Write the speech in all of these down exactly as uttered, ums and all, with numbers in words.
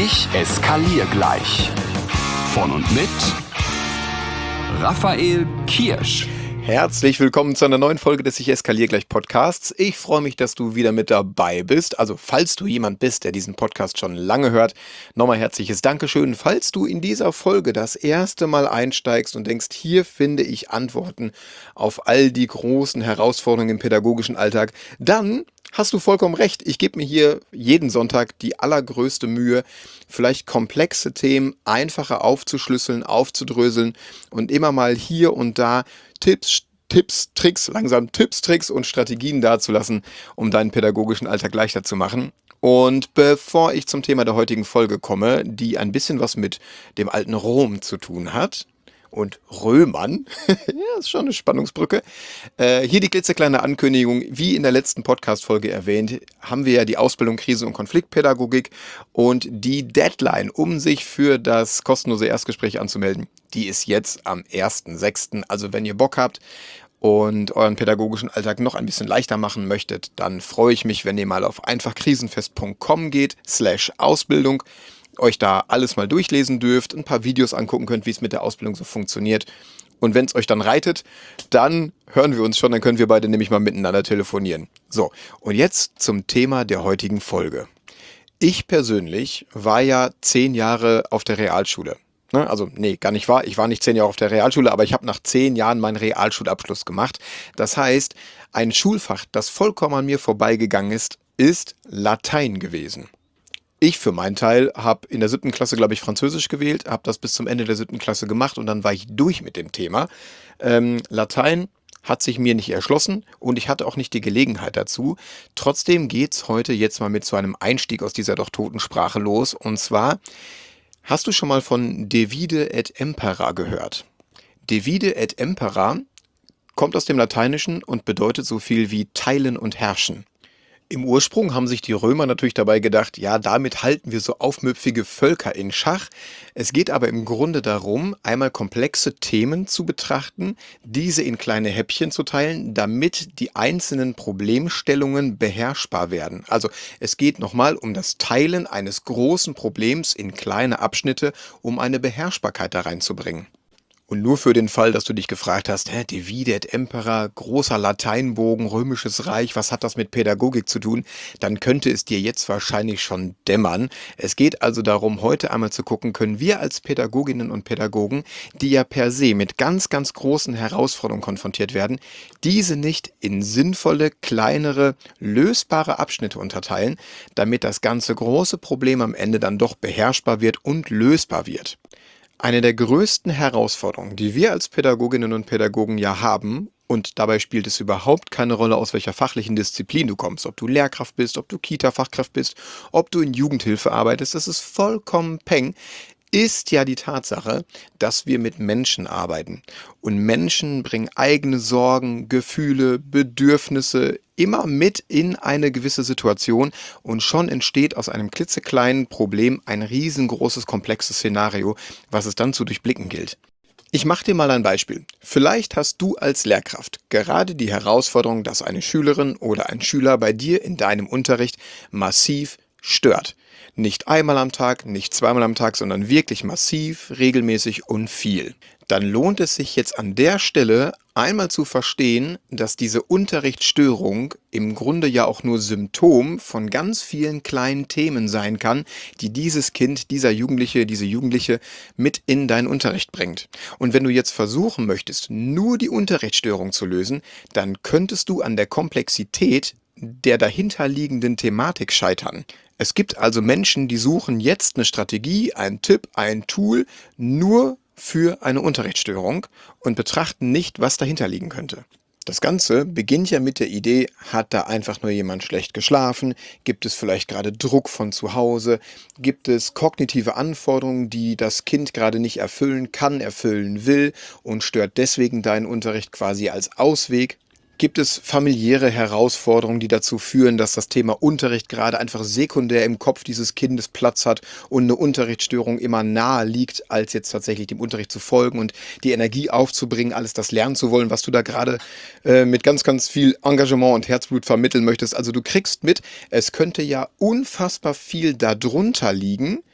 Ich eskaliere gleich. Von und mit Raphael Kirsch. Herzlich willkommen zu einer neuen Folge des Ich eskaliere gleich Podcasts. Ich freue mich, dass du wieder mit dabei bist. Also falls du jemand bist, der diesen Podcast schon lange hört, nochmal herzliches Dankeschön. Falls du in dieser Folge das erste Mal einsteigst und denkst, hier finde ich Antworten auf all die großen Herausforderungen im pädagogischen Alltag, dann hast du vollkommen recht. Ich gebe mir hier jeden Sonntag die allergrößte Mühe, vielleicht komplexe Themen einfacher aufzuschlüsseln, aufzudröseln und immer mal hier und da Tipps, Tipps, Tricks, langsam Tipps, Tricks und Strategien dazulassen, um deinen pädagogischen Alltag leichter zu machen. Und bevor ich zum Thema der heutigen Folge komme, die ein bisschen was mit dem alten Rom zu tun hat, und Römern, ja, ist schon eine Spannungsbrücke. Äh, hier die klitzekleine Ankündigung, wie in der letzten Podcast-Folge erwähnt, haben wir ja die Ausbildung Krisen- und Konfliktpädagogik und die Deadline, um sich für das kostenlose Erstgespräch anzumelden, die ist jetzt am ersten sechsten Also wenn ihr Bock habt und euren pädagogischen Alltag noch ein bisschen leichter machen möchtet, dann freue ich mich, wenn ihr mal auf einfachkrisenfest punkt com geht, slash Ausbildung, euch da alles mal durchlesen dürft, ein paar Videos angucken könnt, wie es mit der Ausbildung so funktioniert. Und wenn es euch dann reitet, dann hören wir uns schon, dann können wir beide nämlich mal miteinander telefonieren. So, und jetzt zum Thema der heutigen Folge. Ich persönlich war ja zehn Jahre auf der Realschule. Ne? Also, nee, gar nicht wahr. Ich war nicht zehn Jahre auf der Realschule, aber ich habe nach zehn Jahren meinen Realschulabschluss gemacht. Das heißt, ein Schulfach, das vollkommen an mir vorbeigegangen ist, ist Latein gewesen. Ich für meinen Teil habe in der siebten Klasse, glaube ich, Französisch gewählt, habe das bis zum Ende der siebten Klasse gemacht und dann war ich durch mit dem Thema. Ähm, Latein hat sich mir nicht erschlossen und ich hatte auch nicht die Gelegenheit dazu. Trotzdem geht's heute jetzt mal mit so einem Einstieg aus dieser doch toten Sprache los. Und zwar, hast du schon mal von Divide et Impera gehört? Divide et Impera kommt aus dem Lateinischen und bedeutet so viel wie teilen und herrschen. Im Ursprung haben sich die Römer natürlich dabei gedacht, ja, damit halten wir so aufmüpfige Völker in Schach. Es geht aber im Grunde darum, einmal komplexe Themen zu betrachten, diese in kleine Häppchen zu teilen, damit die einzelnen Problemstellungen beherrschbar werden. Also es geht nochmal um das Teilen eines großen Problems in kleine Abschnitte, um eine Beherrschbarkeit da reinzubringen. Und nur für den Fall, dass du dich gefragt hast, hä, Divide et Impera, großer Lateinbogen, römisches Reich, was hat das mit Pädagogik zu tun? Dann könnte es dir jetzt wahrscheinlich schon dämmern. Es geht also darum, heute einmal zu gucken, können wir als Pädagoginnen und Pädagogen, die ja per se mit ganz, ganz großen Herausforderungen konfrontiert werden, diese nicht in sinnvolle, kleinere, lösbare Abschnitte unterteilen, damit das ganze große Problem am Ende dann doch beherrschbar wird und lösbar wird. Eine der größten Herausforderungen, die wir als Pädagoginnen und Pädagogen ja haben, und dabei spielt es überhaupt keine Rolle, aus welcher fachlichen Disziplin du kommst, ob du Lehrkraft bist, ob du Kita-Fachkraft bist, ob du in Jugendhilfe arbeitest, das ist vollkommen peng, ist ja die Tatsache, dass wir mit Menschen arbeiten. Und Menschen bringen eigene Sorgen, Gefühle, Bedürfnisse immer mit in eine gewisse Situation und schon entsteht aus einem klitzekleinen Problem ein riesengroßes, komplexes Szenario, was es dann zu durchblicken gilt. Ich mache dir mal ein Beispiel. Vielleicht hast du als Lehrkraft gerade die Herausforderung, dass eine Schülerin oder ein Schüler bei dir in deinem Unterricht massiv stört. Nicht einmal am Tag, nicht zweimal am Tag, sondern wirklich massiv, regelmäßig und viel. Dann lohnt es sich jetzt an der Stelle einmal zu verstehen, dass diese Unterrichtsstörung im Grunde ja auch nur Symptom von ganz vielen kleinen Themen sein kann, die dieses Kind, dieser Jugendliche, diese Jugendliche mit in deinen Unterricht bringt. Und wenn du jetzt versuchen möchtest, nur die Unterrichtsstörung zu lösen, dann könntest du an der Komplexität der dahinterliegenden Thematik scheitern. Es gibt also Menschen, die suchen jetzt eine Strategie, einen Tipp, ein Tool nur für eine Unterrichtsstörung und betrachten nicht, was dahinter liegen könnte. Das Ganze beginnt ja mit der Idee, hat da einfach nur jemand schlecht geschlafen? Gibt es vielleicht gerade Druck von zu Hause? Gibt es kognitive Anforderungen, die das Kind gerade nicht erfüllen kann, erfüllen will und stört deswegen deinen Unterricht quasi als Ausweg? Gibt es familiäre Herausforderungen, die dazu führen, dass das Thema Unterricht gerade einfach sekundär im Kopf dieses Kindes Platz hat und eine Unterrichtsstörung immer nahe liegt, als jetzt tatsächlich dem Unterricht zu folgen und die Energie aufzubringen, alles das lernen zu wollen, was du da gerade äh, mit ganz, ganz viel Engagement und Herzblut vermitteln möchtest. Also du kriegst mit, es könnte ja unfassbar viel darunter liegen,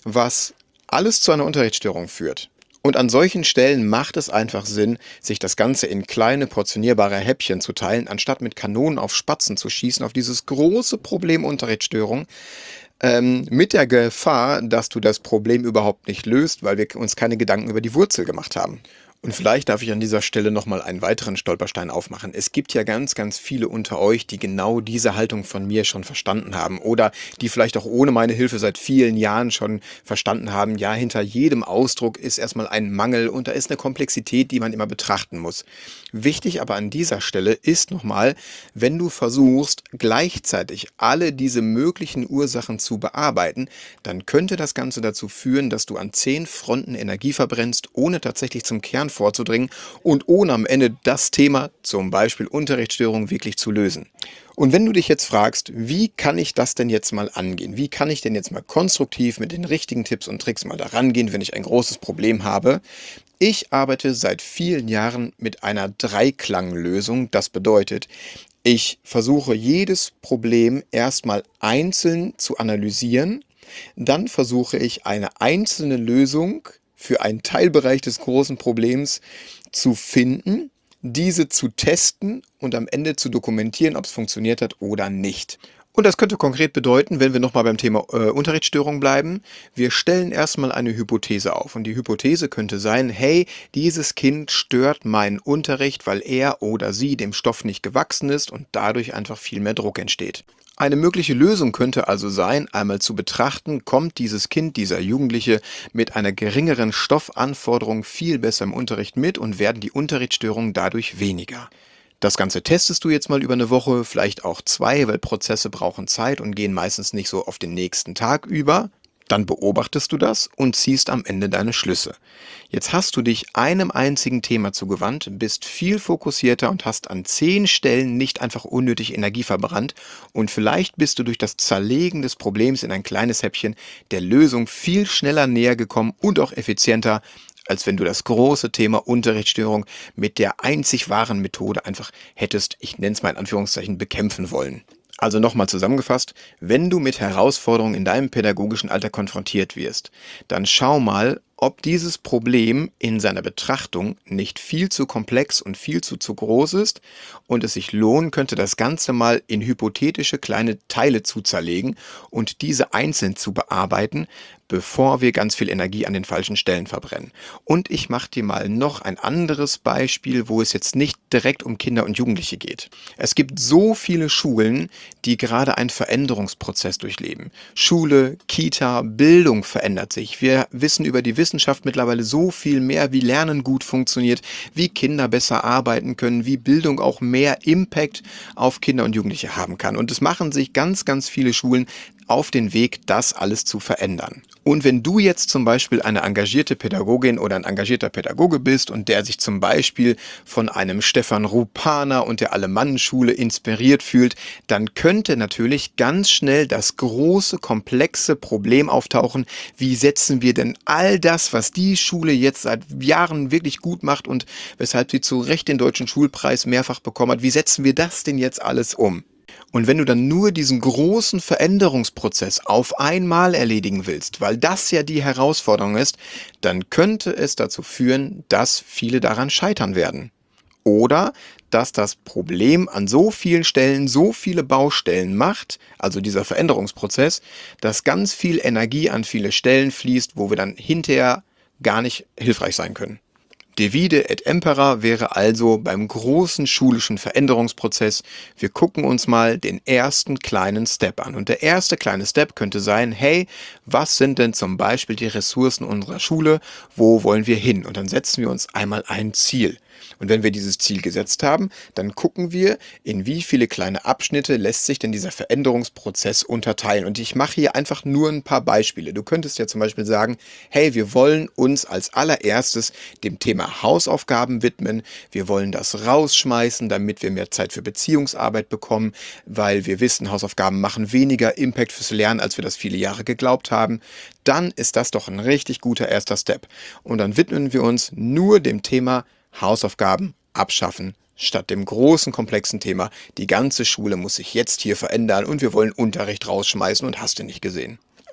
was alles zu einer Unterrichtsstörung führt. Und an solchen Stellen macht es einfach Sinn, sich das Ganze in kleine portionierbare Häppchen zu teilen, anstatt mit Kanonen auf Spatzen zu schießen, auf dieses große Problem Unterrichtsstörung, ähm, mit der Gefahr, dass du das Problem überhaupt nicht löst, weil wir uns keine Gedanken über die Wurzel gemacht haben. Und vielleicht darf ich an dieser Stelle nochmal einen weiteren Stolperstein aufmachen. Es gibt ja ganz, ganz viele unter euch, die genau diese Haltung von mir schon verstanden haben oder die vielleicht auch ohne meine Hilfe seit vielen Jahren schon verstanden haben, ja, hinter jedem Ausdruck ist erstmal ein Mangel und da ist eine Komplexität, die man immer betrachten muss. Wichtig aber an dieser Stelle ist nochmal, wenn du versuchst, gleichzeitig alle diese möglichen Ursachen zu bearbeiten, dann könnte das Ganze dazu führen, dass du an zehn Fronten Energie verbrennst, ohne tatsächlich zum Kern vorzudringen und ohne am Ende das Thema, zum Beispiel Unterrichtsstörung, wirklich zu lösen. Und wenn du dich jetzt fragst, wie kann ich das denn jetzt mal angehen? Wie kann ich denn jetzt mal konstruktiv mit den richtigen Tipps und Tricks mal da rangehen, wenn ich ein großes Problem habe? Ich arbeite seit vielen Jahren mit einer Dreiklanglösung. Das bedeutet, ich versuche jedes Problem erstmal einzeln zu analysieren. Dann versuche ich eine einzelne Lösung für einen Teilbereich des großen Problems zu finden, diese zu testen und am Ende zu dokumentieren, ob es funktioniert hat oder nicht. Und das könnte konkret bedeuten, wenn wir nochmal beim Thema äh, Unterrichtsstörung bleiben, wir stellen erstmal eine Hypothese auf. Und die Hypothese könnte sein, hey, dieses Kind stört meinen Unterricht, weil er oder sie dem Stoff nicht gewachsen ist und dadurch einfach viel mehr Druck entsteht. Eine mögliche Lösung könnte also sein, einmal zu betrachten, kommt dieses Kind, dieser Jugendliche mit einer geringeren Stoffanforderung viel besser im Unterricht mit und werden die Unterrichtsstörungen dadurch weniger. Das Ganze testest du jetzt mal über eine Woche, vielleicht auch zwei, weil Prozesse brauchen Zeit und gehen meistens nicht so auf den nächsten Tag über. Dann beobachtest du das und ziehst am Ende deine Schlüsse. Jetzt hast du dich einem einzigen Thema zugewandt, bist viel fokussierter und hast an zehn Stellen nicht einfach unnötig Energie verbrannt und vielleicht bist du durch das Zerlegen des Problems in ein kleines Häppchen der Lösung viel schneller näher gekommen und auch effizienter, als wenn du das große Thema Unterrichtsstörung mit der einzig wahren Methode einfach hättest, ich nenne es mal in Anführungszeichen, bekämpfen wollen. Also nochmal zusammengefasst, wenn du mit Herausforderungen in deinem pädagogischen Alltag konfrontiert wirst, dann schau mal, ob dieses Problem in seiner Betrachtung nicht viel zu komplex und viel zu zu groß ist und es sich lohnen könnte, das Ganze mal in hypothetische kleine Teile zu zerlegen und diese einzeln zu bearbeiten, bevor wir ganz viel Energie an den falschen Stellen verbrennen. Und ich mache dir mal noch ein anderes Beispiel, wo es jetzt nicht direkt um Kinder und Jugendliche geht. Es gibt so viele Schulen, die gerade einen Veränderungsprozess durchleben. Schule, Kita, Bildung verändert sich. Wir wissen über die Wissenschaft mittlerweile so viel mehr, wie Lernen gut funktioniert, wie Kinder besser arbeiten können, wie Bildung auch mehr Impact auf Kinder und Jugendliche haben kann. Und es machen sich ganz, ganz viele Schulen auf den Weg, das alles zu verändern. Und wenn du jetzt zum Beispiel eine engagierte Pädagogin oder ein engagierter Pädagoge bist und der sich zum Beispiel von einem Stefan Rupaner und der Alemannenschule inspiriert fühlt, dann könnte natürlich ganz schnell das große, komplexe Problem auftauchen, wie setzen wir denn all das, was die Schule jetzt seit Jahren wirklich gut macht und weshalb sie zu Recht den Deutschen Schulpreis mehrfach bekommen hat, wie setzen wir das denn jetzt alles um? Und wenn du dann nur diesen großen Veränderungsprozess auf einmal erledigen willst, weil das ja die Herausforderung ist, dann könnte es dazu führen, dass viele daran scheitern werden. Oder dass das Problem an so vielen Stellen so viele Baustellen macht, also dieser Veränderungsprozess, dass ganz viel Energie an viele Stellen fließt, wo wir dann hinterher gar nicht hilfreich sein können. Divide et impera wäre also beim großen schulischen Veränderungsprozess, wir gucken uns mal den ersten kleinen Step an. Und der erste kleine Step könnte sein, hey, was sind denn zum Beispiel die Ressourcen unserer Schule, wo wollen wir hin? Und dann setzen wir uns einmal ein Ziel. Und wenn wir dieses Ziel gesetzt haben, dann gucken wir, in wie viele kleine Abschnitte lässt sich denn dieser Veränderungsprozess unterteilen. Und ich mache hier einfach nur ein paar Beispiele. Du könntest ja zum Beispiel sagen, hey, wir wollen uns als allererstes dem Thema Hausaufgaben widmen. Wir wollen das rausschmeißen, damit wir mehr Zeit für Beziehungsarbeit bekommen, weil wir wissen, Hausaufgaben machen weniger Impact fürs Lernen, als wir das viele Jahre geglaubt haben. Dann ist das doch ein richtig guter erster Step. Und dann widmen wir uns nur dem Thema Hausaufgaben abschaffen, statt dem großen, komplexen Thema, die ganze Schule muss sich jetzt hier verändern und wir wollen Unterricht rausschmeißen und hast du nicht gesehen.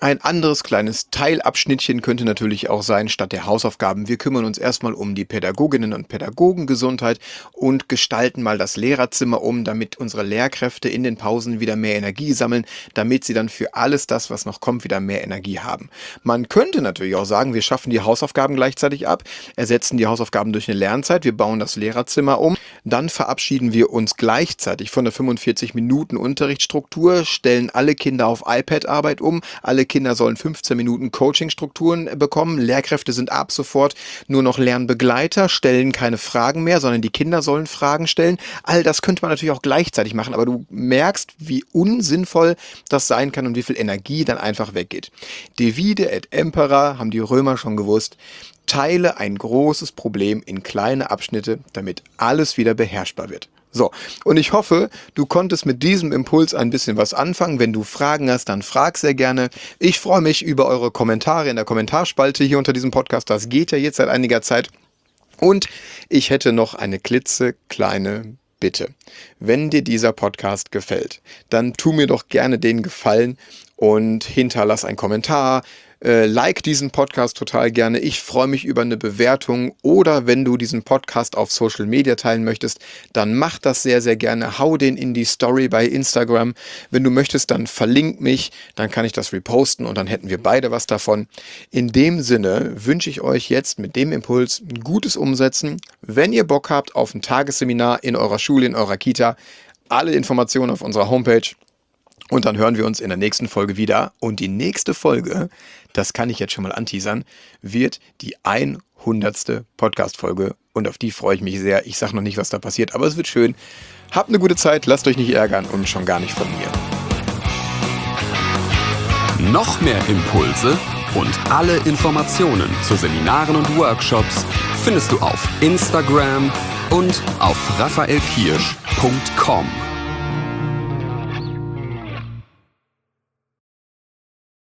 Ein anderes kleines Teilabschnittchen könnte natürlich auch sein, statt der Hausaufgaben, wir kümmern uns erstmal um die Pädagoginnen und Pädagogengesundheit und gestalten mal das Lehrerzimmer um, damit unsere Lehrkräfte in den Pausen wieder mehr Energie sammeln, damit sie dann für alles das, was noch kommt, wieder mehr Energie haben. Man könnte natürlich auch sagen, wir schaffen die Hausaufgaben gleichzeitig ab, ersetzen die Hausaufgaben durch eine Lernzeit, wir bauen das Lehrerzimmer um, dann verabschieden wir uns gleichzeitig von der fünfundvierzig Minuten Unterrichtsstruktur, stellen alle Kinder auf iPad-Arbeit um, alle Kinder sollen fünfzehn Minuten Coaching-Strukturen bekommen. Lehrkräfte sind ab sofort nur noch Lernbegleiter, stellen keine Fragen mehr, sondern die Kinder sollen Fragen stellen. All das könnte man natürlich auch gleichzeitig machen, aber du merkst, wie unsinnvoll das sein kann und wie viel Energie dann einfach weggeht. Divide et impera, haben die Römer schon gewusst. Teile ein großes Problem in kleine Abschnitte, damit alles wieder beherrschbar wird. So, und ich hoffe, du konntest mit diesem Impuls ein bisschen was anfangen. Wenn du Fragen hast, dann frag sehr gerne. Ich freue mich über eure Kommentare in der Kommentarspalte hier unter diesem Podcast. Das geht ja jetzt seit einiger Zeit. Und ich hätte noch eine klitzekleine Bitte. Wenn dir dieser Podcast gefällt, dann tu mir doch gerne den Gefallen und hinterlass einen Kommentar. Äh, like diesen Podcast total gerne. Ich freue mich über eine Bewertung oder wenn du diesen Podcast auf Social Media teilen möchtest, dann mach das sehr, sehr gerne. Hau den in die Story bei Instagram. Wenn du möchtest, dann verlink mich, dann kann ich das reposten und dann hätten wir beide was davon. In dem Sinne wünsche ich euch jetzt mit dem Impuls ein gutes Umsetzen. Wenn ihr Bock habt auf ein Tagesseminar in eurer Schule, in eurer Kita, alle Informationen auf unserer Homepage. Und dann hören wir uns in der nächsten Folge wieder. Und die nächste Folge, das kann ich jetzt schon mal anteasern, wird die hundertste Podcast-Folge. Und auf die freue ich mich sehr. Ich sage noch nicht, was da passiert, aber es wird schön. Habt eine gute Zeit, lasst euch nicht ärgern und schon gar nicht von mir. Noch mehr Impulse und alle Informationen zu Seminaren und Workshops findest du auf Instagram und auf raphaelkirsch punkt com.